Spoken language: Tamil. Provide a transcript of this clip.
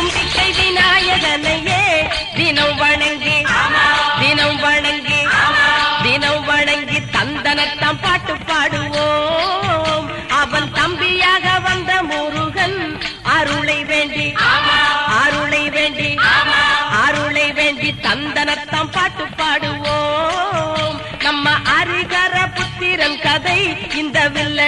தும்பிக்கை விநாயகனையே தினம் வணங்கி தந்தனத்தாம் பாட்டு பாடுவோம். அவன் தம்பியாக வந்த முருகன் அருளை வேண்டி தந்தனத்தாம் பாட்டு பாடுவோம். நம்ம அரிகர புத்திரன் கதை இந்த வில்ல